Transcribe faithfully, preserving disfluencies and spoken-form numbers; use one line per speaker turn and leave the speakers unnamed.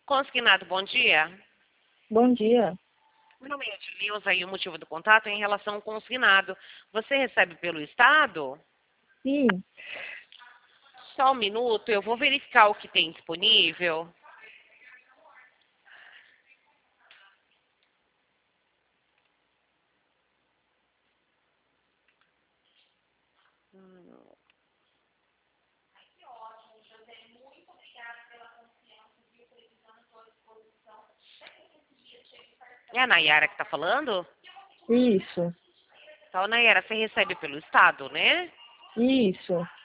Consignado, bom dia.
Bom dia.
Meu nome é Edileuza e o motivo do contato é em relação ao consignado. Você recebe pelo Estado?
Sim,
Só um minuto, eu vou verificar o que tem disponível. É a Nayara que está falando?
isso,
Então, Nayara, você recebe pelo Estado, né?
isso.